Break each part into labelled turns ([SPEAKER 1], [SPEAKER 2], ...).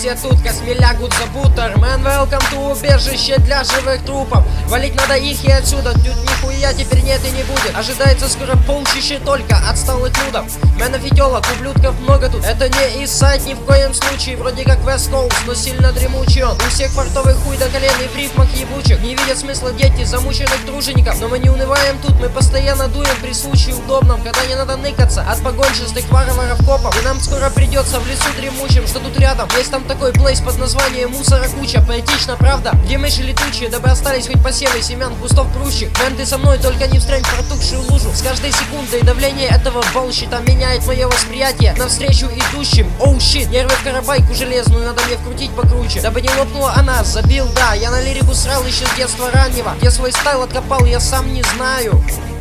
[SPEAKER 1] все тут косми лягут за бутер. Man, welcome to убежище для живых трупов. Валить надо их и отсюда, тут нихуя теперь нет и не будет. Ожидается скоро полчища только отсталых нудов. Мэнов и телок, ублюдков много тут. Это не Иссайд ни в коем случае. Вроде как West Coast, но сильно дремучий он. У всех фартовый хуй до колен и в рифмах ебучих. Не видят смысла дети замученных тружеников. Но мы не унываем тут, мы постоянно дуем при случае удобном, когда не надо ныкаться от погончатых варваров копов. И нам скоро придется в лесу дремучим, что тут рядом. Есть там такой плейс под названием Мусора куча. Поэтично, правда? Где мыши летучие, дабы остались хоть посевы семян кустов прущих. Мэн, ты со мной, только не встрянь в протухшую лужу. С каждой секундой давление этого болщита меняет мое восприятие навстречу идущим. Оу щит, нервы в карабайку железную надо мне вкрутить покруче, дабы не лопнула она. Забил, да, я на лирику срал еще с детства раннего. Где свой стайл откопал, я сам не знаю.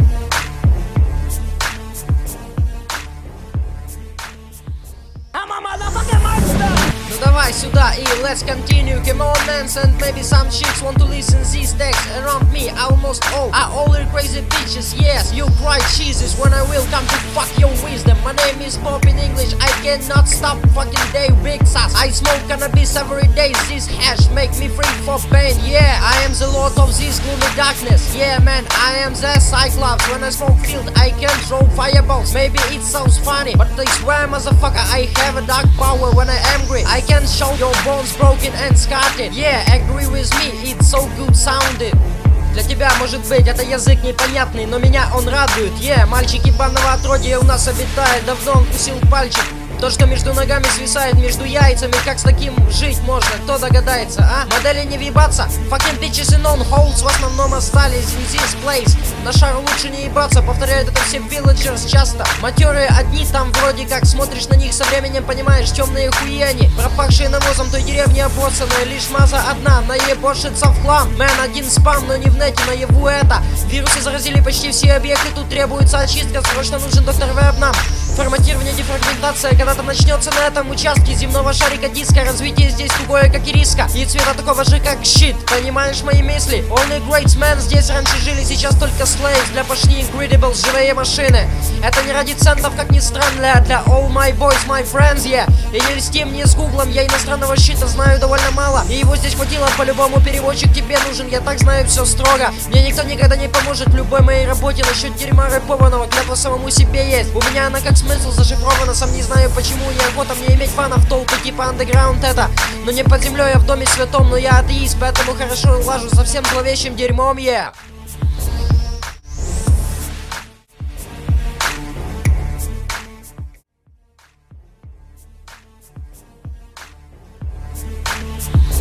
[SPEAKER 1] Ну давай сюда и let's continue. Come on dance and maybe some chicks want to listen these texts around me. Almost all are all the crazy bitches. Yes, you cry cheeses when I will come to fuck your wisdom. My name is Bob in English. I cannot stop fucking day big sass. I smoke cannabis every day. This hash make me free for pain. Yeah, I am the lord of this gloomy darkness. Yeah man, I am the Cyclops. When I smoke field I can throw fireballs. Maybe it sounds funny, but I swear motherfucker I have a dark power when I am angry. I can show your bones broken and scarred. Yeah, agree with me, it's so good sounded. Для тебя, может быть, это язык непонятный, но меня он радует. Мальчик ебаного отродья у нас обитает. Давно он кусил пальчик. То, что между ногами свисает между яйцами, как с таким жить можно, кто догадается, а? Модели не въебаться, fucking bitches and on holes в основном остались in this place. На шар лучше не ебаться, повторяют это все villagers часто. Матерые одни там вроде как, смотришь на них со временем, понимаешь, темные хуи они. Пропахшие навозом той деревни обоссанные, лишь маза одна, наебошится в хлам. Мэн, один спам, но не в нете, наяву это. Вирусы заразили почти все объекты, тут требуется очистка, срочно нужен доктор Веб нам. Форматирование, дефрагментация, когда там начнется на этом участке земного шарика диска. Развитие здесь тугое, как ириска, и цвета такого же, как щит. Понимаешь мои мысли? Only great men здесь раньше жили, сейчас только slaves. Для пошли incredibles, живые машины. Это не ради центов, как ни странно, для all my boys, my friends, yeah. И не льсти мне с гуглом, я иностранного щита знаю довольно мало. И его здесь хватило, по-любому переводчик тебе нужен. Я так знаю все строго. Мне никто никогда не поможет в любой моей работе. Насчет дерьма рэпованного, клятва самому себе есть. У меня она как смысл зашифрована, сам не знаю почему. Неохота мне иметь фанов толпы типа андеграунд это. Но не под землей, а в доме святом. Но я атеист, поэтому хорошо лажу со всем зловещим дерьмом, yeah.